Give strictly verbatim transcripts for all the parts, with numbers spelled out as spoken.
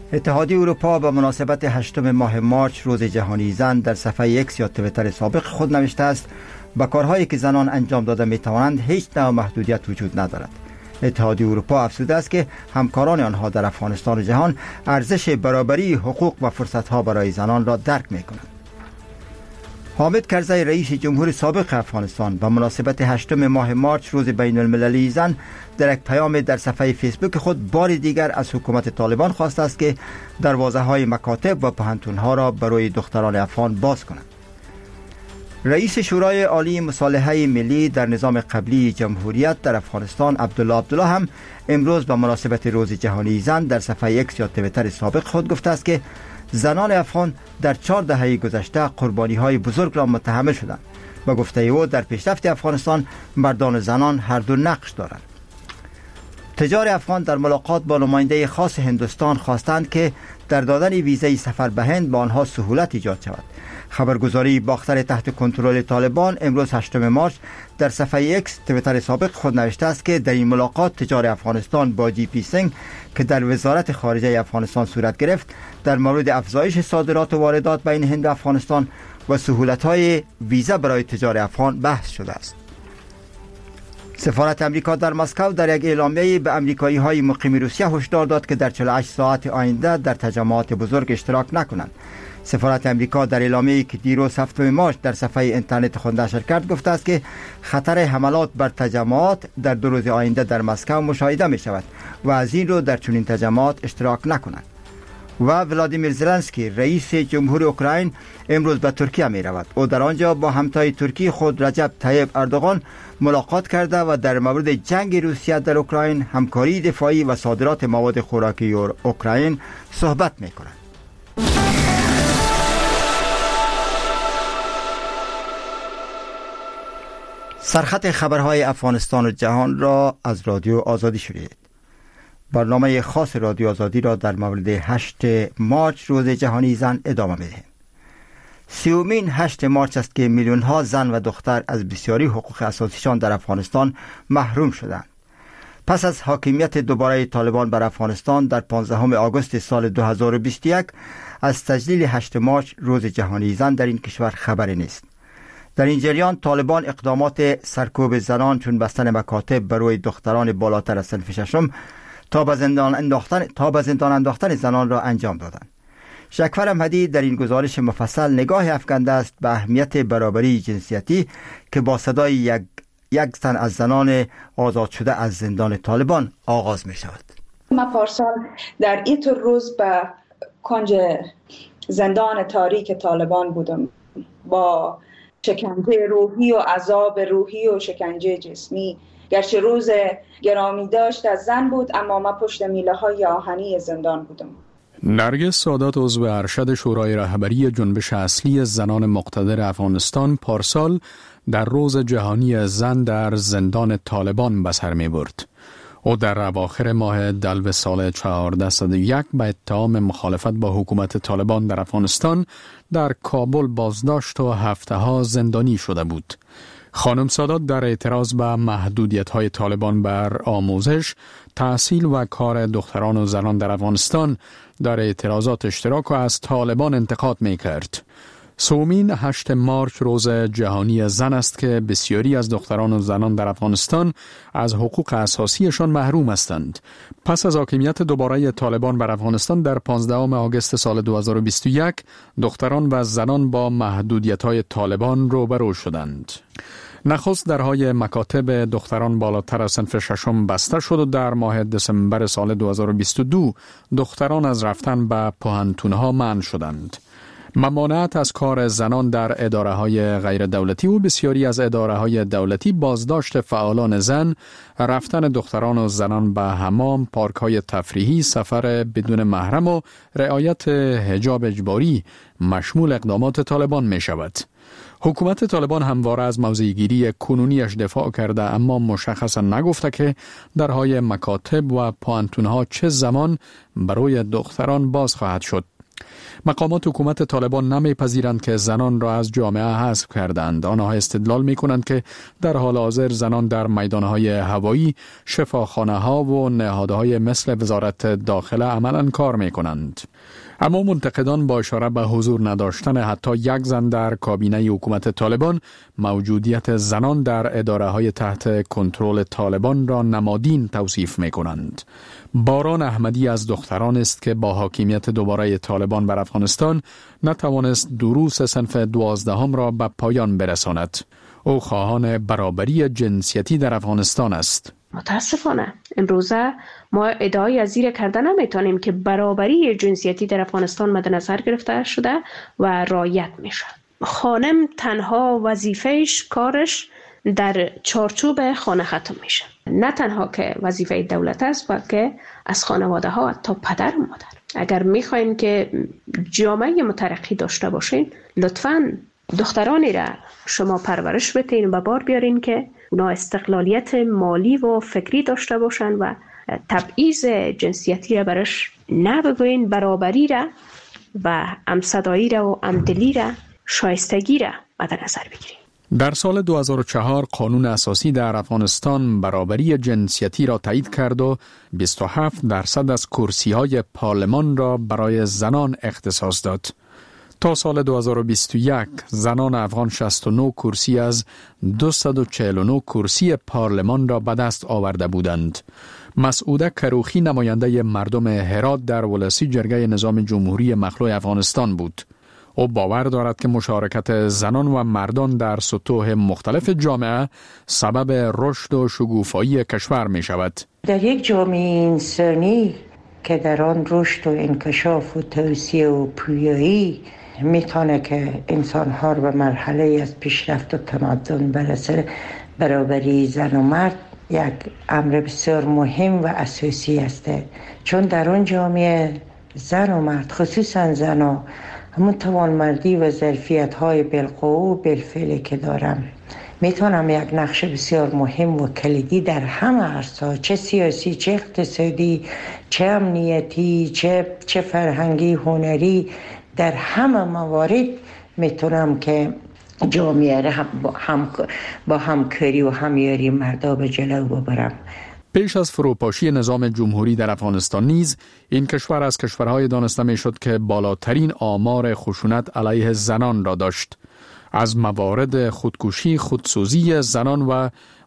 اتحادیه اروپا به مناسبت هشتم ماه مارچ روز جهانی زن در صفحه ایکس یا توییتر سابق خود نوشته است با کارهایی که زنان انجام داده می توانند هیچ نوع محدودیت وجود ندارد. اتحادیه اروپا افزوده است که همکاران آنها در افغانستان و جهان ارزش برابری حقوق و فرصتها برای زنان را درک می کنند. حامد کرزی رئیس جمهور سابق افغانستان به مناسبت هشتم ماه مارچ روز بین المللی زن در یک پیام در صفحه فیسبوک خود بار دیگر از حکومت طالبان خواسته است که دروازه های مکاتب و پوهنتون‌ها را برای دختران افغان باز کنند. رئیس شورای عالی مصالحه ملی در نظام قبلی جمهوریت در افغانستان عبدالله عبدالله هم امروز به مناسبت روز جهانی زن در صفحه ایکس یا توییتر سابق خود گفته است که زنان افغان در چهار دهه گذشته قربانی های بزرگ را متحمل شدند و گفته او در پیشرفت افغانستان مردان و زنان هر دو نقش دارند. تجار افغان در ملاقات با نماینده خاص هندوستان خواستند که در دادن ویزای سفر به هند با آنها سهولت ایجاد شود. خبرگزاری باختر تحت کنترل طالبان امروز هشتم مارچ در صفحه ایکس توییتر سابق خود نوشته است که در این ملاقات تجار افغانستان با جی پی سینگ که در وزارت خارجه افغانستان صورت گرفت در مورد افزایش صادرات و واردات بین هند و افغانستان و سهولت‌های ویزا برای تجار افغان بحث شده است. سفارت امریکا در مسکو در یک اعلامیه به امریکایی‌های مقیم روسیه هشدار داد که در چهل و هشت ساعت آینده در تجمعات بزرگ اشتراک نکنند. سفارت امریکا در اعلامیه‌ای که دیروز هفتم مارچ در صفحه اینترنت خود نشر کرد گفته است که خطر حملات بر تجمعات در دو روز آینده در مسکو مشاهده می شود و از این رو در چنین تجمعات اشتراک نکنند. و ولادیمیر زلنسکی رئیس جمهور اوکراین امروز به ترکیه می رود. او در آنجا با همتای ترکی خود رجب طیب اردوغان ملاقات کرده و در مورد جنگ روسیه در اوکراین، همکاری دفاعی و صادرات مواد خوراکی اوکراین صحبت می کند. سرخط خبرهای افغانستان و جهان را از رادیو آزادی شنیدید. برنامه خاص رادیو آزادی را در مورد هشت مارچ روز جهانی زن ادامه می‌دهیم. سیومین هشت مارچ است که میلیون ها زن و دختر از بسیاری حقوق اساسیشان در افغانستان محروم شدند. پس از حاکمیت دوباره طالبان بر افغانستان در پانزدهم آگوست سال دو هزار و بیست و یک از تجلیل هشت مارچ روز جهانی زن در این کشور خبری نیست. در این جریان طالبان اقدامات سرکوب زنان چون بستن مکاتب برای دختران بالاتر از صنف ششم تا به زندان انداختن تا به زندان انداختن زنان را انجام دادند. شکفر احمدی در این گزارش مفصل نگاه افکنده است به اهمیت برابری جنسیتی که با صدای یک یک تن از زنان آزاد شده از زندان طالبان آغاز می شود. ما پارسال در این روز به کنج زندان تاریک طالبان بودم با شکنجه روحی و عذاب روحی و شکنجه جسمی. گرچه روز گرامی داشت از زن بود اما ما پشت میله های آهنی زندان بودم. نرگس سادات عضو ارشد شورای رهبری جنبش اصلی زنان مقتدر افغانستان پارسال در روز جهانی زن در زندان طالبان به سر می برد. او در اواخر ماه دلو سال چهارده صد و یک به اتهام مخالفت با حکومت طالبان در افغانستان در کابل بازداشت و هفته ها زندانی شده بود. خانم سادات در اعتراض به محدودیت‌های طالبان بر آموزش، تحصیل و کار دختران و زنان در افغانستان در اعتراضات اشتراک و از طالبان انتقاد می‌کرد. سومین هشت مارچ روز جهانی زن است که بسیاری از دختران و زنان در افغانستان از حقوق اساسیشان محروم هستند. پس از حاکمیت دوباره طالبان بر افغانستان در پانزدهم آگوست سال دو هزار و بیست و یک، دختران و زنان با محدودیت‌های طالبان روبرو شدند. نخست درهای مکاتب دختران بالاتر از صنف ششم بسته شد و در ماه دسامبر سال دو هزار و بیست و دو دختران از رفتن به پوهنتون‌ها منع شدند. ممانعت از کار زنان در اداره های غیر دولتی و بسیاری از اداره های دولتی، بازداشت فعالان زن، رفتن دختران و زنان به حمام، پارک های تفریحی، سفر بدون محرم و رعایت حجاب اجباری مشمول اقدامات طالبان می شود. حکومت طالبان همواره از موضع‌گیری کنونیش دفاع کرده اما مشخصا نگفته که درهای مکاتب و پوهنتون‌ها چه زمان برای دختران باز خواهد شد. مقامات حکومت طالبان نمیپذیرند که زنان را از جامعه حذف کردند. آنها استدلال میکنند که در حال حاضر زنان در میدانهای هوایی، شفاخانه‌ها و نهادهای مثل وزارت داخله عملاً کار میکنند. اما منتقدان با اشاره به حضور نداشتن حتی یک زن در کابینه حکومت طالبان، موجودیت زنان در اداره‌های تحت کنترل طالبان را نمادین توصیف می‌کنند. باران احمدی از دختران است که با حاکمیت دوباره طالبان بر افغانستان نتوانست دروس صنف دوازدهم را به پایان برساند. او خواهان برابری جنسیتی در افغانستان است. متاسفانه امروزه ما ادعای از زیر کرده نمیتونیم که برابری جنسیتی در افغانستان مد نظر گرفته شده و رعایت میشه. خانم تنها وظیفهش کارش در چارچوب خانه ختم میشه. نه تنها که وظیفه دولت است بلکه از خانواده ها تا پدر و مادر. اگر میخواین که جامعه مترقی داشته باشین، لطفاً دخترانی را شما پرورش بتین و بار بیارین که اونا استقلالیت مالی و فکری داشته باشن و تبعیض جنسیتی را برش نبگوین، برابری را و همصدایی را و همدلی را، شایستگی را مد نظر بگیریم. در سال دو هزار و چهار قانون اساسی در افغانستان برابری جنسیتی را تایید کرد و بیست و هفت درصد از کرسی‌های پارلمان را برای زنان اختصاص داد. تا سال دو هزار و بیست و یک زنان افغان شصت و نه کرسی از دویست و چهل و نه کرسی پارلمان را به دست آورده بودند. مسعوده کروخی نماینده مردم هرات در ولسی جرگه نظام جمهوری مخلوع افغانستان بود. او باور دارد که مشارکت زنان و مردان در سطوح مختلف جامعه سبب رشد و شکوفایی کشور می شود. در یک جامعه انسانی که در آن رشد و انکشاف و توسعه و پویایی میتونه که انسان‌ها رو به مرحله از پیشرفت و تمدن برسه، برابری زن و مرد یک امر بسیار مهم و اساسی است. چون در اون جامعه زن و مرد، خصوصا زن‌ها، همون توانمندی و ظرفیت‌های بالقوه و بالفعل که دارم، میتونم یک نقش بسیار مهم و کلیدی در همه عرصه‌ها، چه سیاسی، چه اقتصادی، چه امنیتی، چه چه فرهنگی، هنری، در همه موارد میتونم که جامعه را با, هم با همکاری و همیاری مردا به جلو ببرم. پیش از فروپاشی نظام جمهوری در افغانستان نیز این کشور از کشورهای دانسته می شد که بالاترین آمار خشونت علیه زنان را داشت. از موارد خودکشی، خودسوزی زنان و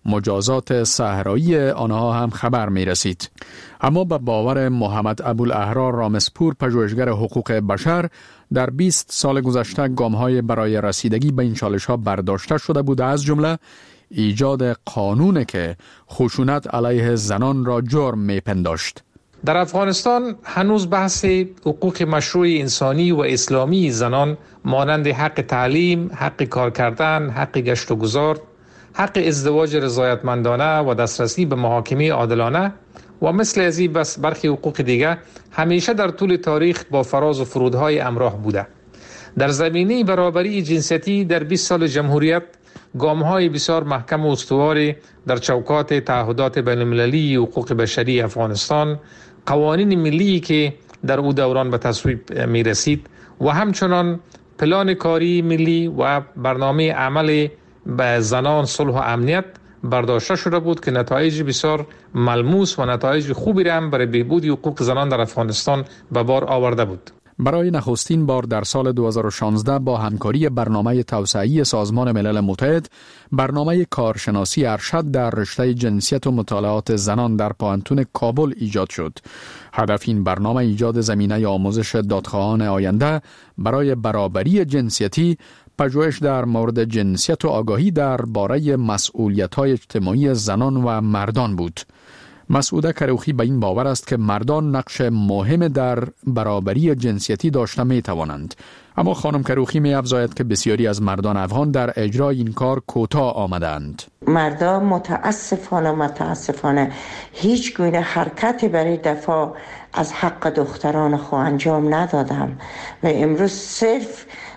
مجازات صحرایی آنها هم خبر می رسید. اما به باور محمد ابوالاحرار رامسپور، پژوهشگر حقوق بشر، در بیست سال گذشته گام‌های برای رسیدگی به این چالش‌ها برداشته شده بود، از جمله ایجاد قانون که خشونت علیه زنان را جرم می‌پنداشت. در افغانستان هنوز بحث حقوق مشروع انسانی و اسلامی زنان مانند حق تعلیم، حق کار کردن، حق گشت و گذار، حق ازدواج رضایتمندانه و دسترسی به محاکمه عادلانه و مثل از این بس برخی حقوق دیگر همیشه در طول تاریخ با فراز و فرودهای همراه بوده. در زمینه برابری جنسیتی در بیست سال جمهوریت گام‌های بسیار محکم و استواری در چوکات تعهدات بین‌المللی حقوق بشری افغانستان، قوانین ملی که در او دوران به تصویب می رسید و همچنان پلان کاری ملی و برنامه عمل به زنان، صلح و امنیت برداشته شده بود که نتایج بسیار ملموس و نتایج خوبی را هم برای بهبود حقوق زنان در افغانستان به بار آورده بود. برای نخستین بار در سال دو هزار و شانزده با همکاری برنامه توسعه‌ای سازمان ملل متحد، برنامه کارشناسی ارشد در رشته جنسیت و مطالعات زنان در پوهنتون کابل ایجاد شد. هدف این برنامه ایجاد زمینه آموزش دادخواهان آینده برای برابری جنسیتی، پژوهش در مورد جنسیت و آگاهی درباره مسئولیت‌های اجتماعی زنان و مردان بود. مسعوده کروخی به این باور است که مردان نقش مهم در برابری جنسیتی داشته می توانند. اما خانم کروخی می افزاید که بسیاری از مردان افغان در اجرای این کار کوتاه آمدند. مردان متاسفانه متاسفانه هیچ گونه حرکتی برای دفاع از حق دختران خود انجام ندادم و امروز صرف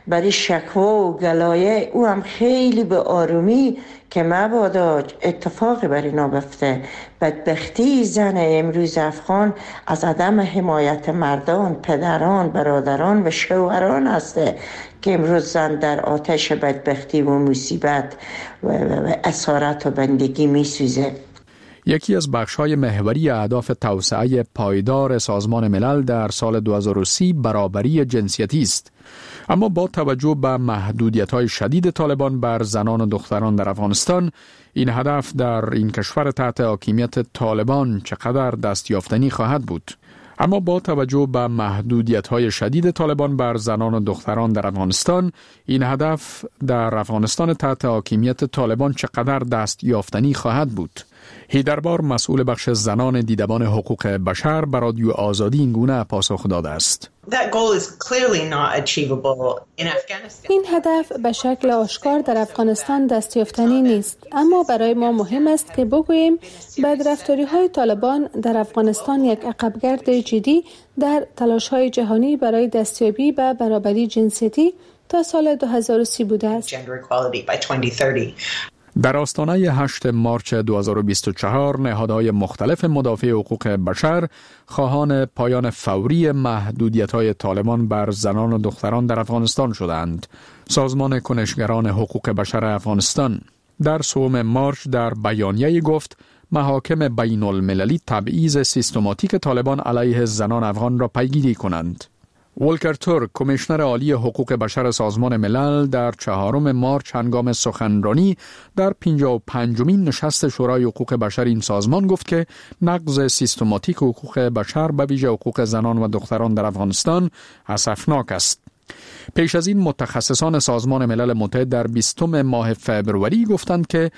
برای شکوا و گلایه او هم خیلی به آرومی که مبادا اتفاقی بر اینا بفته. بدبختی زن امروز افغان از عدم حمایت مردان، پدران، برادران و شوهران هسته که امروز زن در آتش بدبختی و مصیبت و, و, و اسارت و بندگی می سوزه. یکی از بخش‌های محوری اهداف توسعه پایدار سازمان ملل در سال دو هزار و سی برابری جنسیتی است. اما با توجه به محدودیت‌های شدید طالبان بر زنان و دختران در افغانستان، این هدف در این کشور تحت حاکمیت طالبان چقدر دستیافتنی خواهد بود؟ اما با توجه به محدودیت‌های شدید طالبان بر زنان و دختران در افغانستان، این هدف در افغانستان تحت حاکمیت طالبان چقدر دستیافتنی خواهد بود؟ هیدربار، مسئول بخش زنان دیدبان حقوق بشر، بر رادیو آزادی این گونه پاسخ داده است. این هدف به شکل آشکار در افغانستان دستیافتنی نیست، اما برای ما مهم است که بگوییم بدرفتاری‌های طالبان در افغانستان یک عقبگرد جدی در تلاش‌های جهانی برای دستیابی به برابری جنسیتی تا سال دو هزار و سی بوده است. در آستانه هشتم مارس دو هزار و بیست و چهار، نهادهای مختلف مدافع حقوق بشر خواهان پایان فوری محدودیت‌های طالبان بر زنان و دختران در افغانستان شدند. سازمان کنشگران حقوق بشر افغانستان در سوم مارس در بیانیه‌ای گفت محاکم بین المللی تبعیض سیستماتیک طالبان علیه زنان افغان را پیگیری کنند. ولکر تورک، کمیشنر عالی حقوق بشر سازمان ملل، در چهارم مارس هنگام سخنرانی در پنجاه و پنجمین نشست شورای حقوق بشر این سازمان گفت که نقض سیستماتیک حقوق بشر به ویژه حقوق زنان و دختران در افغانستان اسفناک است. پیش از این متخصصان سازمان ملل متحد در بیستم ماه فبروری گفتند که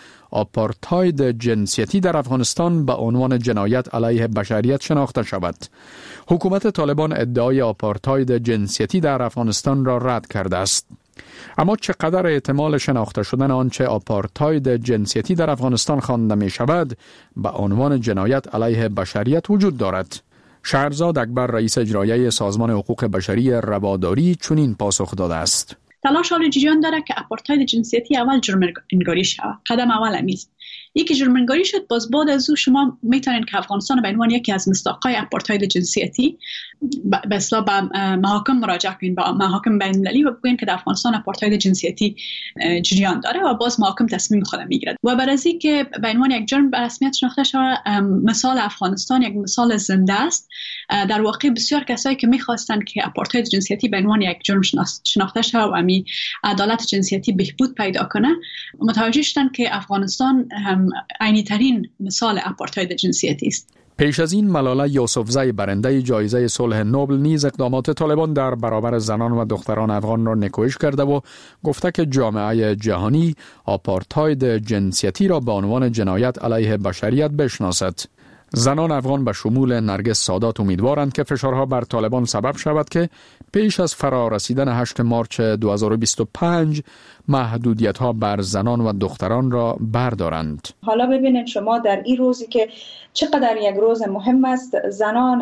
آپارتاید جنسیتی در افغانستان به عنوان جنایت علیه بشریت شناخته شود. حکومت طالبان ادعای آپارتاید جنسیتی در افغانستان را رد کرده است. اما چقدر احتمال شناخته شدن آنچه آپارتاید جنسیتی در افغانستان خوانده می شود به عنوان جنایت علیه بشریت وجود دارد؟ شهرزاد اکبر، رئیس اجرایی سازمان حقوق بشری رواداری، چنین پاسخ داده است. تلاش حال جریان داره که آپارتاید جنسیتی اول جرم انگاری شود. قدم اول امیست. یکی جرم انگاری شد، باز بعد از او شما میتونین که افغانستان به عنوان یکی از مصداقای آپارتاید جنسیتی به اصطلاح به محاکم مراجعه کنین، به محاکم بین المللی و بگوین که در افغانستان آپارتاید جنسیتی جریان داره و باز محاکم تصمیم خود میگیرد. و برای اینکه به عنوان یک جرم به رسمیت شناخته شود، مثال افغانستان یک مثال زنده است. در واقع بسیار کسایی که میخواستند که آپارتاید جنسیتی به عنوان یک جرم شناخته شود و امی عدالت جنسیتی بهبود پیدا کنه، متوجه شدند که افغانستان عینی ترین مثال آپارتاید جنسیتی است. پیش از این ملاله یوسفزی، برنده جایزه صلح نوبل، نیز اقدامات طالبان در برابر زنان و دختران افغان را نکوهش کرده و گفته که جامعه جهانی آپارتاید جنسیتی را به عنوان جنایت علیه بشریت بشناسد. زنان افغان به شمول نرگس سادات امیدوارند که فشارها بر طالبان سبب شود که پیش از فرا رسیدن هشتم مارس دو هزار و بیست و پنج محدودیت‌ها بر زنان و دختران را بردارند. حالا ببینید شما در این روزی که چقدر یک روز مهم است، زنان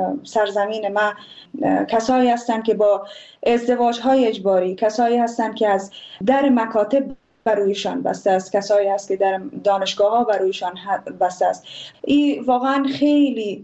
سرزمین ما کسایی هستند که با ازدواج‌های اجباری، کسایی هستند که از در مکاتب برویشان بسته است، کسایی هست که در دانشگاه ها برویشان بسته است. این واقعا خیلی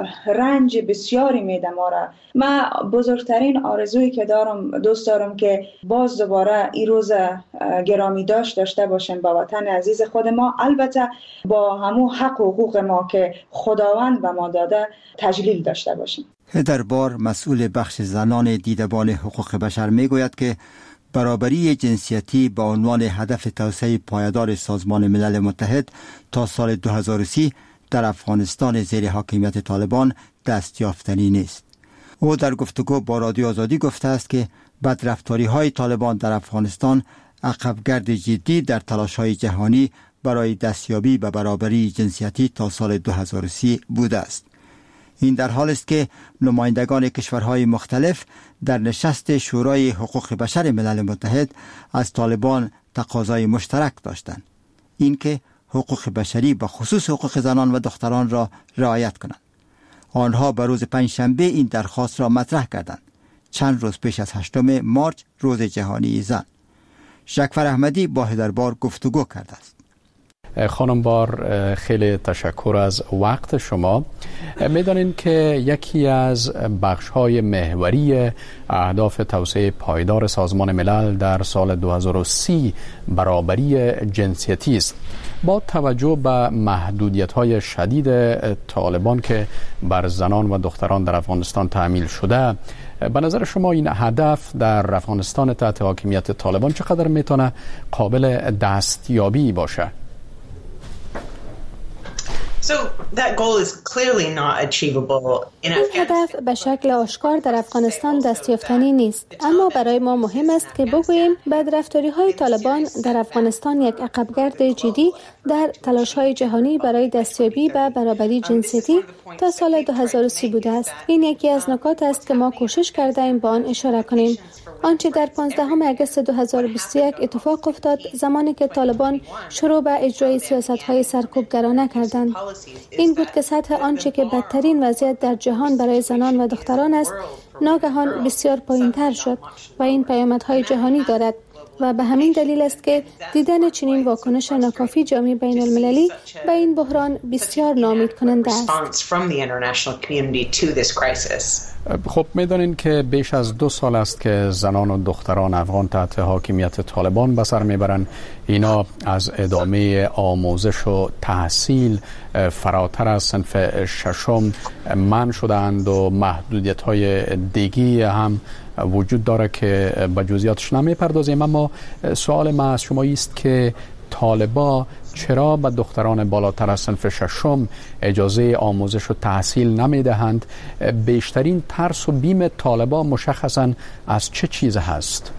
رنج بسیاری میده ما را. من بزرگترین آرزویی که دارم، دوست دارم که باز دوباره این روز گرامی داشت داشته باشیم با وطن عزیز خود ما، البته با همون حق و حقوق ما که خداوند به ما داده تجلیل داشته باشیم. هیدربار، مسئول بخش زنان دیدبان حقوق بشر، میگوید که برابری جنسیتی با عنوان هدف توسعه پایدار سازمان ملل متحد تا سال دو هزار و سی در افغانستان زیر حاکمیت طالبان دستیافتنی نیست. او در گفتگو با رادیو آزادی گفته است که بدرفتاری های طالبان در افغانستان عقبگرد جدی در تلاش های جهانی برای دستیابی به برابری جنسیتی تا سال دو هزار و سی بوده است. این در حال است که نمایندگان کشورهای مختلف در نشست شورای حقوق بشر ملل متحد از طالبان تقاضای مشترک داشتند، اینکه حقوق بشری به خصوص حقوق زنان و دختران را رعایت کنند. آنها به روز پنجشنبه این درخواست را مطرح کردند، چند روز پیش از هشتم مارچ روز جهانی زن. شکفر احمدی با هدربار گفتگو کرده است. خانم بار، خیلی تشکر از وقت شما. میدانین که یکی از بخش‌های محوری اهداف توسعه پایدار سازمان ملل در سال دو هزار و سی برابری جنسیتی است. با توجه به محدودیت‌های شدید طالبان که بر زنان و دختران در افغانستان تعمیل شده، به نظر شما این هدف در افغانستان تحت حاکمیت طالبان چقدر میتونه قابل دستیابی باشه؟ این هدف به شکل آشکار در افغانستان دستیافتنی نیست، اما برای ما مهم است که بگوییم بدرفتاری‌های طالبان در افغانستان یک عقبگرد جدی در تلاش‌های جهانی برای دستیابی به برابری جنسیتی تا سال دو هزار و سی بوده است. این یکی از نکات است که ما کوشش کرده ایم به آن اشاره کنیم. آنچه در پانزدهم آگوست دو هزار و بیست و یک اتفاق افتاد زمانی که طالبان شروع به اجرای سیاست‌های سرکوبگرانه کردند. این بود که سطح آنچه که بدترین وضعیت در جهان برای زنان و دختران است ناگهان بسیار پایین‌تر شد و این پیامدهای جهانی دارد و به همین دلیل است که دیدن چنین واکنش ناکافی جامعه بین المللی به این بحران بسیار ناامید کننده است. خب میدانین که بیش از دو سال است که زنان و دختران افغان تحت حاکمیت طالبان به سر میبرند. اینا از ادامه آموزش و تحصیل فراتر از صنف ششم منع شدند و محدودیت های دیگی هم وجود داره که به جزئیاتش نمیپردازیم. اما سوال ما از شما است که طالبا چرا به دختران بالاتر از صنف ششم اجازه آموزش و تحصیل نمیدهند؟ بیشترین ترس و بیم طالبا مشخصاً از چه چیز هست؟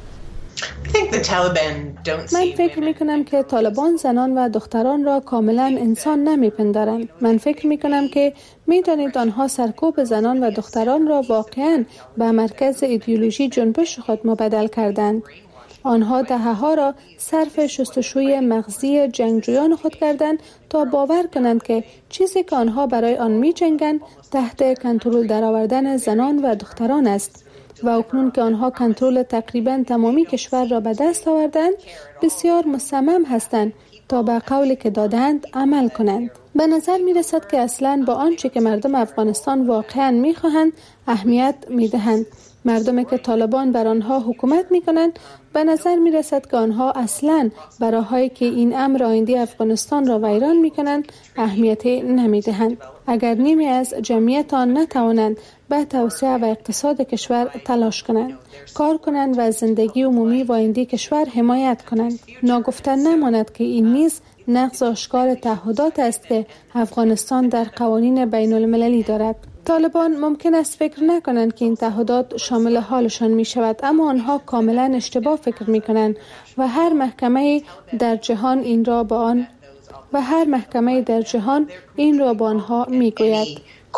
من فکر می کنم که طالبان زنان و دختران را کاملا انسان نمیپندارند. من فکر می کنم که می دانید آنها سرکوب زنان و دختران را واقعا به مرکز ایدئولوژی جنبش خود مبدل کردند. آنها دهه‌ها را صرف شستشوی مغزی جنگجویان خود کردند تا باور کنند که چیزی که آنها برای آن می جنگند تحت کنترل درآوردن زنان و دختران است و اکنون که آنها کنترل تقریبا تمامی کشور را به دست آوردند بسیار مصمم هستند تا به قولی که دادند عمل کنند. به نظر می رسد که اصلاً با آنچه که مردم افغانستان واقعاً می خواهند اهمیت می دهند. مردمی که طالبان بر آنها حکومت می کنند به نظر می رسد که آنها اصلاً برای که این امر آینده افغانستان را ویران می کنند اهمیت نمی دهند. اگر نیمی از جمعیت آن نتوانند به توسعه و اقتصاد کشور تلاش کنند، کار کنند و زندگی عمومی و آینده کشور حمایت کنند، ناگفته نماند که این نیز نقض آشکار تعهدات است که افغانستان در قوانین بین المللی دارد. طالبان ممکن است فکر نکنند که این تعهدات شامل حالشان می شود، اما آنها کاملا اشتباه فکر می کنند و هر محکمه در جهان این را با آن و هر محکمه در جهان این را با آنها می گوید.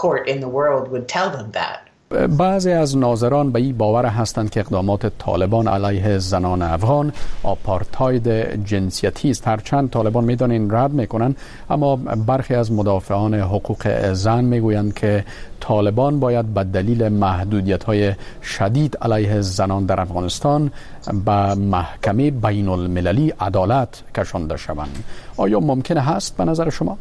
بعضی از ناظران به این باور هستند که اقدامات طالبان علیه زنان افغان آپارتاید جنسیتی است. هرچند طالبان میدانین رد میکنن، اما برخی از مدافعان حقوق زن میگویند که طالبان باید به دلیل محدودیت‌های شدید علیه زنان در افغانستان به محکمه بین المللی عدالت کشانده شوند. آیا ممکن هست به نظر شما؟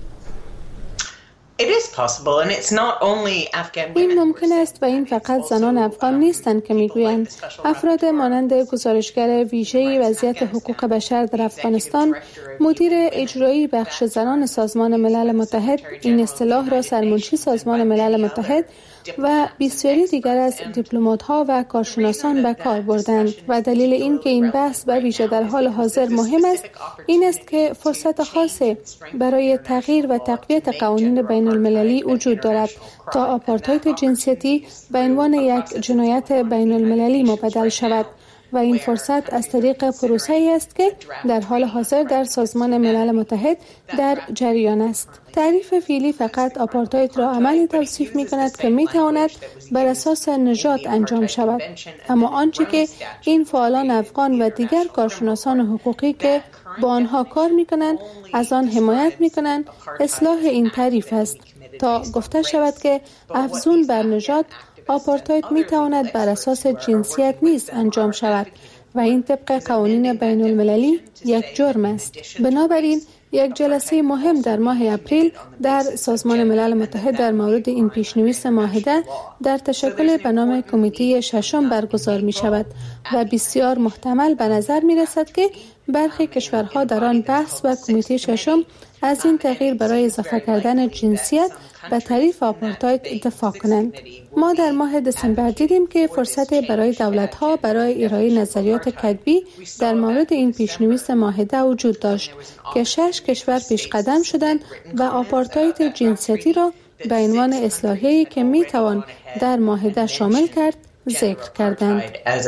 این ممکن است و این فقط زنان افغان نیستند که میگویند. افراد مانند گزارشگر ویژه وضعیت حقوق بشر در افغانستان، مدیر اجرایی بخش زنان سازمان ملل متحد، این اصطلاح را سرمنشی سازمان ملل متحد و بسیاری دیگر از دیپلمات‌ها و کارشناسان به کار بردند و دلیل این که این بحث به ویژه در حال حاضر مهم است این است که فرصت خاصی برای تغییر و تقویت قوانین بین المللی وجود دارد تا آپارتاید جنسیتی به عنوان یک جنایت بین المللی مبدل شود و این فرصت از طریق پروسه‌ای است که در حال حاضر در سازمان ملل متحد در جریان است. تعریف فعلی فقط آپارتاید را عملی توصیف می کند که می تواند بر اساس نژاد انجام شود، اما آنچه که این فعالان افغان و دیگر کارشناسان حقوقی که با آنها کار می کنند از آن حمایت می کنند اصلاح این تعریف است تا گفته شود که افزون بر نژاد آپارتاید می تواند بر اساس جنسیت نیز انجام شود و این طبق قوانین بین المللی یک جرم است. بنابراین یک جلسه مهم در ماه اپریل در سازمان ملل متحد در مورد این پیشنویس معاهده در تشکل به نام کمیته ششم برگزار می شود و بسیار محتمل به نظر می رسد که برخی کشورها در آن بحث و کمیته ششم از این تغییر برای اضافه کردن جنسیت به تعریف آپارتاید اتفاق کنند. ما در ماه دسامبر دیدیم که فرصت برای دولت‌ها برای ارائه نظریات کتبی در مورد این پیشنویس معاهده وجود داشت که شش کشور پیش قدم شدند و آپارتاید جنسیتی را به عنوان اصلاحیه‌ای که می‌توان در معاهده شامل کرد ذکر کردند.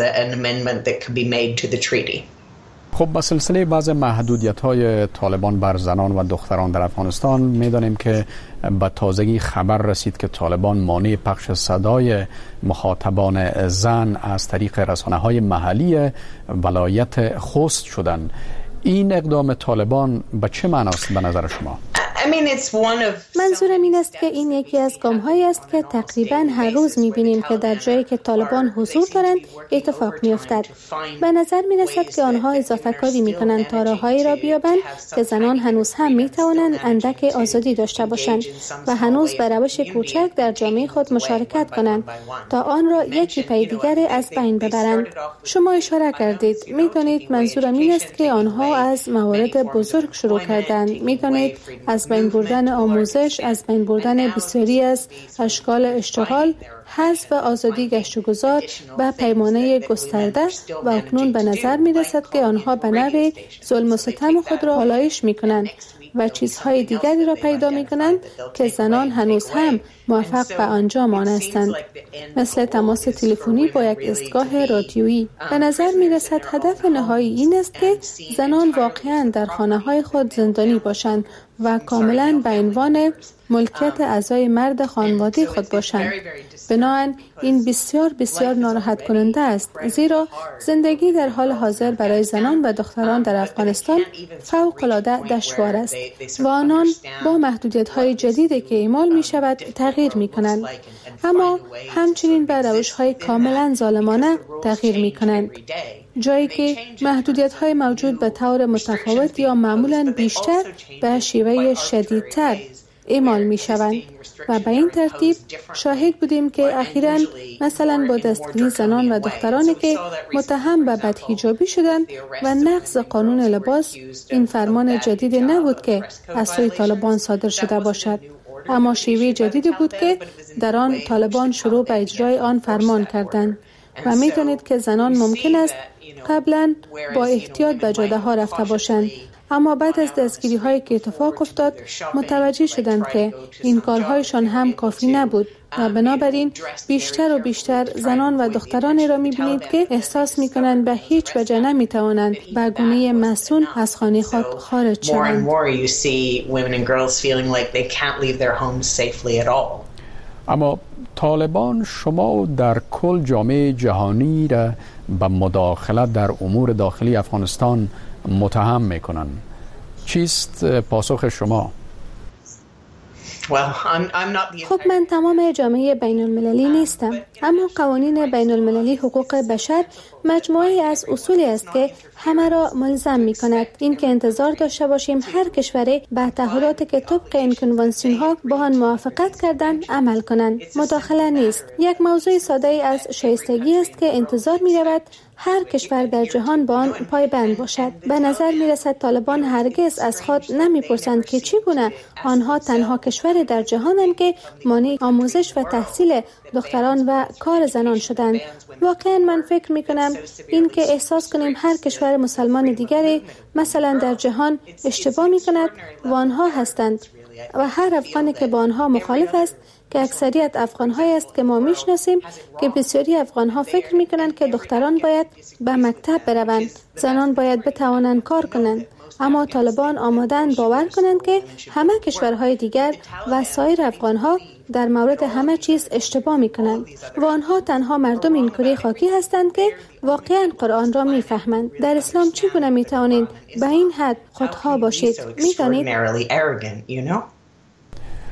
خب به سلسله بعض محدودیت‌های طالبان بر زنان و دختران در افغانستان می‌دانیم که به تازگی خبر رسید که طالبان مانع پخش صدای مخاطبان زن از طریق رسانه‌های محلی ولایت خوست شدند. این اقدام طالبان به چه معناست به نظر شما؟ منظورم این است که این یکی از گام‌هایی است که تقریباً هر روز می‌بینیم که در جایی که طالبان حضور دارند اتفاق می‌افتد. به نظر می‌رسد که آنها اضافه کاری می‌کنند تا راه‌هایی را بیابند که زنان هنوز هم می‌توانند اندک آزادی داشته باشند و هنوز به روش کوچک در جامعه خود مشارکت کنند تا آن را یکی پی دیگر از بین ببرند. شما اشاره کردید. می‌دانید منظورم این است که آنها از موارد بزرگ شروع کردند. می‌دانید از بین بردن آموزش، از بین بردن بسیاری از اشکال اشتغال، حذف آزادی گشت و گذار و پیمانه گسترده و اکنون به نظر می رسد که آنها به نوع ظلم و ستم خود را پالایش می کنند و چیزهای دیگری را پیدا می کنند که زنان هنوز هم موفق به انجام آن هستند، مثل تماس تلفنی با یک ایستگاه رادیویی. به نظر می رسد هدف نهایی این است که زنان واقعاً در خانه های خود زندانی باشند و کاملاً به عنوان ملکیت اعضای مرد خانواده خود باشند. بنابراین این بسیار بسیار ناراحت کننده است، زیرا زندگی در حال حاضر برای زنان و دختران در افغانستان فوق العاده دشوار است و آنان با محدودیت‌های جدیدی که اعمال می‌شود تغییر می‌کنند، اما همچنین به روش‌های کاملا ظالمانه تغییر می‌کنند، جایی که محدودیت‌های موجود به طور متفاوت یا معمولاً بیشتر به شیوه شدیدتر اعمال می شوند و به این ترتیب شاهد بودیم که اخیراً مثلا با دستگیری زنان و دخترانی که متهم به بدحجابی شدند و نقض قانون لباس، این فرمان جدید نبود که از سوی طالبان صادر شده باشد، اما شیوه جدیدی بود که در آن طالبان شروع به اجرای آن فرمان کردند و می دانید که زنان ممکن است قبلا با احتیاط به جاده ها رفته باشند، اما بعد از دستگیری هایی که اتفاق افتاد متوجه شدند که این کارهایشان هم کافی نبود و بنابراین بیشتر و بیشتر زنان و دخترانی را می‌بینید که احساس می‌کنند به هیچ وجه نمی‌توانند به گونه مسئول از خانه خود خارج شوند. اما طالبان شما در کل جامعه جهانی را به مداخلت در امور داخلی افغانستان متهم میکنند. چیست پاسخ شما؟ خب من تمام جامعه بین المللی نیستم، اما قوانین بین المللی حقوق بشر مجموعه از اصولی است که همه را ملزم می کند. این که انتظار داشته باشیم هر کشوری به تعهداتی که طبق این کنوانسیون ها با آن موافقت کردن عمل کنند مداخله نیست. یک موضوع ساده ای از شایستگی است که انتظار می رود هر کشور در جهان با آن پایبند باشد. به نظر می رسد طالبان هرگز از خود نمی پرسند که چگونه آنها تنها کشور در جهانند که مانع آموزش و تحصیل دختران و کار زنان شدند. واقعا من فکر می کنم این که احساس کنیم هر کشور مسلمان دیگری مثلا در جهان اشتباه می کند و آنها هستند و هر افغانی که با آنها مخالف است، که اکثریت افغان‌هایی است که ما میشناسیم که بسیاری افغان‌ها فکر می‌کنند که دختران باید به مکتب بروند، زنان باید بتوانند کار کنند، اما طالبان آماده‌اند باور کنند که همه کشورهای دیگر و سایر افغان‌ها در مورد همه چیز اشتباه می‌کنند و آنها تنها مردم این کره خاکی هستند که واقعاً قرآن را می‌فهمند. در اسلام چگونه می‌توانید به این حد خودخواه باشید؟ می‌دانید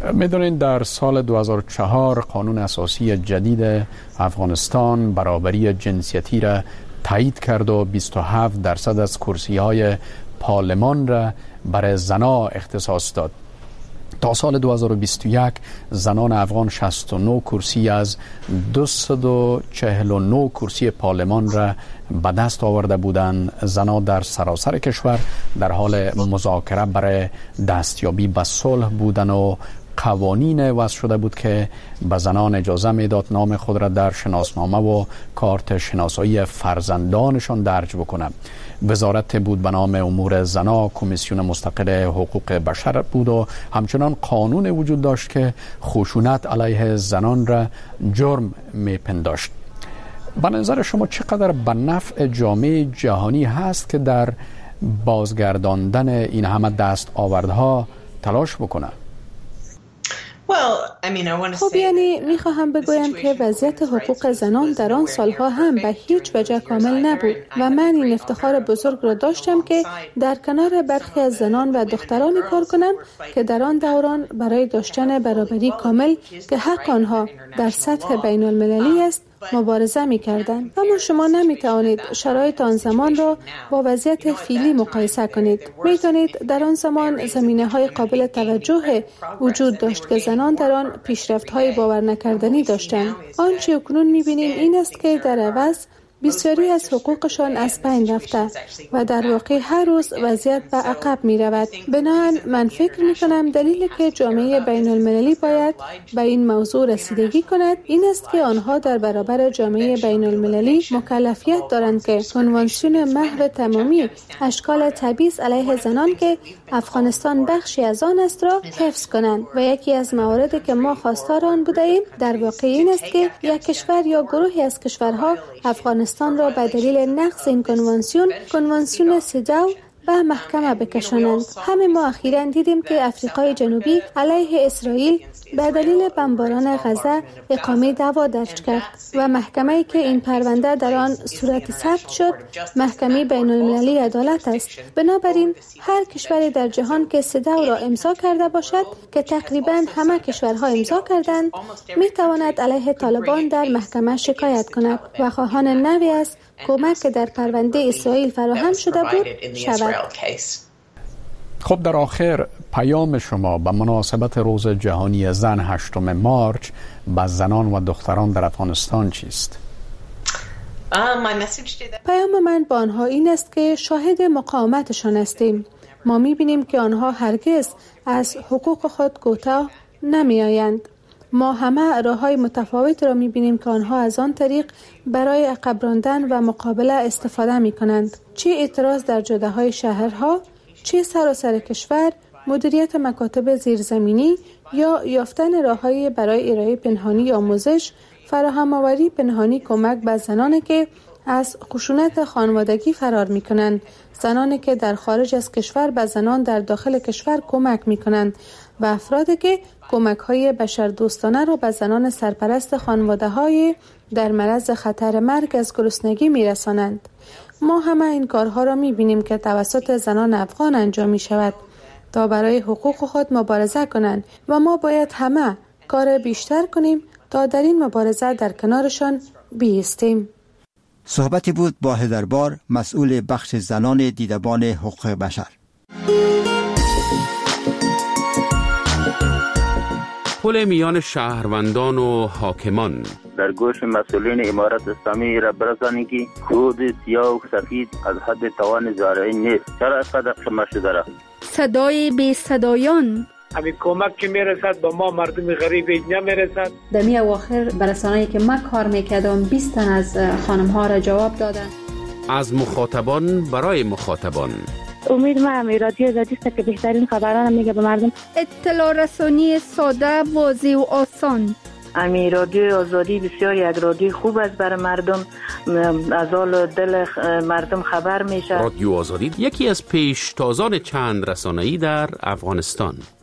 میدونید در سال دو هزار و چهار قانون اساسی جدید افغانستان برابری جنسیتی را تایید کرد و بیست و هفت درصد از کرسی‌های پارلمان را برای زنان اختصاص داد. تا سال دو هزار و بیست و یک زنان افغان شصت و نه کرسی از دویست و چهل و نه کرسی پارلمان را به دست آورده بودند. زنان در سراسر کشور در حال مذاکره برای دستیابی به صلح بودند و قوانین وضع شده بود که به زنان اجازه میداد نام خود را در شناسنامه و کارت شناسایی فرزندانشان درج بکنند. وزارت بود به نام امور زنا، کمیسیون مستقل حقوق بشر بود و همچنان قانون وجود داشت که خشونت علیه زنان را جرم میپنداشت. به نظر شما چقدر به نفع جامعه جهانی هست که در بازگرداندن این همه دست آوردها تلاش بکنه؟ خب یعنی میخواهم بگویم که وضعیت حقوق زنان در آن سالها هم به هیچ وجه کامل نبود و من این افتخار بزرگ را داشتم که در کنار برخی از زنان و دخترانی کار کنم که در آن دوران برای داشتن برابری کامل که حق آنها در سطح بین المللی است مبارزه می کردند. اما شما نمی توانید شرایط آن زمان را با وضعیت فعلی مقایسه کنید. می توانید در آن زمان زمینه های قابل توجه وجود داشت که زنان در آن پیشرفت های باور نکردنی داشتند. آنچه اکنون می بینیم این است که در عوض بسیاری از حقوقشان از بین رفته و در واقع هر روز وضعیت به عقب می رود. بنابراین من فکر می کنم دلیلی که جامعه بین المللی باید به این موضوع رسیدگی کند این است که آنها در برابر جامعه بین المللی مکلفیت دارند که کنوانسیون محو تمامی اشکال تبعیض علیه زنان که افغانستان بخشی از آن است را حفظ کنند و یکی از مواردی که ما خواستار آن بوده ایم در واقع این است که یک کشور یا گروهی از کشورها افغانستان را به دلیل نقض این کنوانسیون کنوانسیون سیداو به محکمه بکشانند. همه ما اخیراً دیدیم که افریقای جنوبی علیه اسرائیل به دلیل بمباران غزه اقامه دعوا درج کرد و محکمه‌ای که این پرونده در آن صورت ثبت شد محکمه بین المللی عدالت است. بنابراین هر کشوری در جهان که سیداو را امضا کرده باشد که تقریباً همه کشورها امضا کردند می‌تواند علیه طالبان در محکمه شکایت کند و خواهان نوی است کمک که در پرونده اسرائیل فراهم شده بود شود. خب در آخر پیام شما به مناسبت روز جهانی زن هشتم مارچ به زنان و دختران در افغانستان چیست؟ پیام من با آنها این است که شاهد مقاومتشان هستیم. ما می‌بینیم که آنها هرگز از حقوق خود کوتاه نمی‌آیند. ما همه راه‌های متفاوت را می‌بینیم که آنها از آن طریق برای عقب راندن و مقابله استفاده می‌کنند. چه اعتراض در جاده‌های شهرها، چه سراسر کشور، مدیریت مکاتب زیرزمینی یا یافتن راه‌های برای ارائه پنهانی آموزش، فراهم‌آوری پنهانی کمک به زنانی که از خشونت خانوادگی فرار می‌کنند، زنانی که در خارج از کشور به زنان در داخل کشور کمک می‌کنند و افرادی که کمک‌های بشردوستانه را به زنان سرپرست خانواده‌های در معرض خطر مرگ از گرسنگی می‌رسانند. ما همه این کارها را می‌بینیم که توسط زنان افغان انجام می‌شود تا برای حقوق خود مبارزه کنند و ما باید همه کار بیشتر کنیم تا در این مبارزه در کنارشان بایستیم. صحبتی بود با هدربار، مسئول بخش زنان دیدبان حقوق بشر. پل میان شهروندان و حاکمان در گوش مسئولین امارت اسلامی را برسانید که کود سیاه و سفید از حد توان زارعی نیست. چرا اینقدر شما شده را؟ صدای بی صدایان همین کمک که میرسد با ما مردم غریب نمیرسد. در می اواخر برسانه‌ای که من کار میکردم بیست تن از خانم ها را جواب دادن. از مخاطبان برای مخاطبان. امید ما رادیو آزادی است که بهترین خبران میگه به مردم. اطلاع رسانی ساده، واضح و آسان. امی رادیو آزادی بسیار یک رادیو خوب است برای مردم، از حال دل مردم خبر میشه. رادیو آزادی یکی از پیشتازان چند رسانه‌ای در افغانستان.